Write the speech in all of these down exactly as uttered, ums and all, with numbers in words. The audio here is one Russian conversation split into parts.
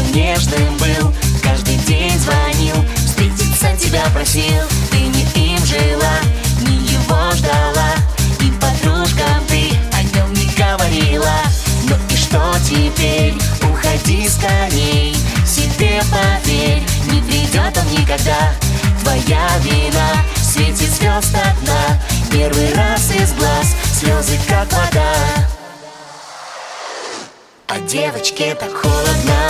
нежным был, каждый день звонил, встретиться тебя просил. Ты не им жила, не его ждала, и подружкам ты о нем не говорила. Ну и что теперь? Уходи скорей, себе поверь, не придет он никогда. Твоя вина, в свете звезд одна, первый раз из глаз слезы как вода. А девочке так холодно,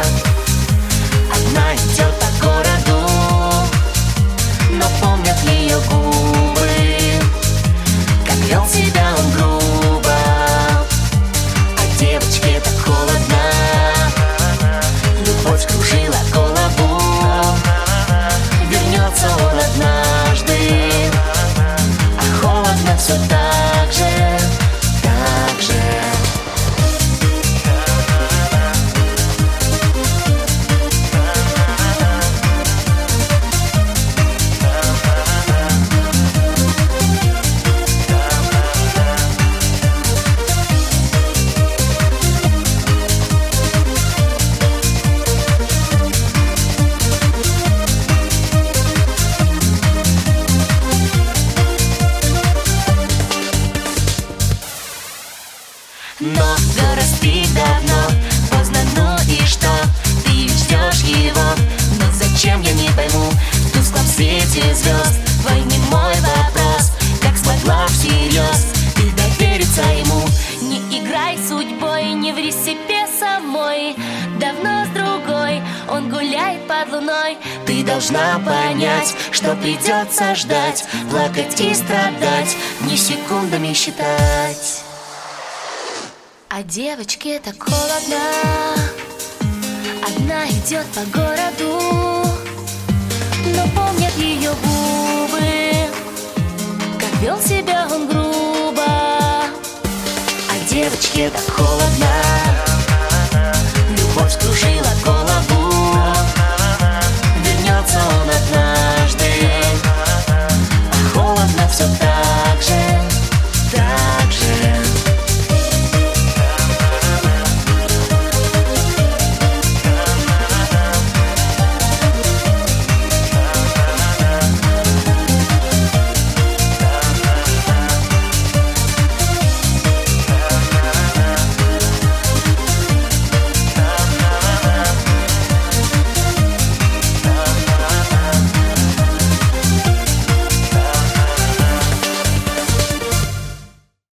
одна идет по городу, но помнят ее губы, как вел себя он грубо. А девочке так холодно, любовь кружила голову, вернется он однажды, а холодно все так же, так же. Но вырастить давно поздно, ну и что? Ты ведь ждешь его, но зачем, я не пойму. В тусклом свете звезд твой немой вопрос, как смогла всерьез ты довериться ему? Не играй судьбой, не ври себе самой, давно с другой он гуляет под луной. Ты должна понять, что придется ждать, плакать и страдать, не секундами считать. А девочке так холодно, одна идет по городу, но помнят ее губы, как вел себя он грубо. А девочке так холодно, любовь скружила